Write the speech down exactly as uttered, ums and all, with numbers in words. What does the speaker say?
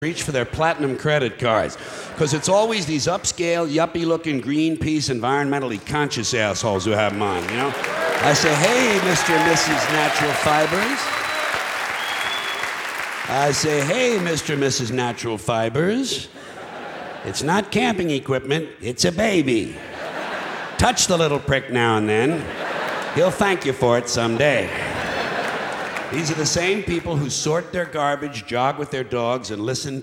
reach for their platinum credit cards. Because it's always these upscale, yuppie-looking Greenpeace, environmentally conscious assholes who have them on, you know? I say, hey, Mister and Missus Natural Fibers. I say, hey, Mister and Missus Natural Fibers. It's not camping equipment, it's a baby. Touch the little prick now and then. He'll thank you for it someday. These are the same people who sort their garbage, jog with their dogs, and listen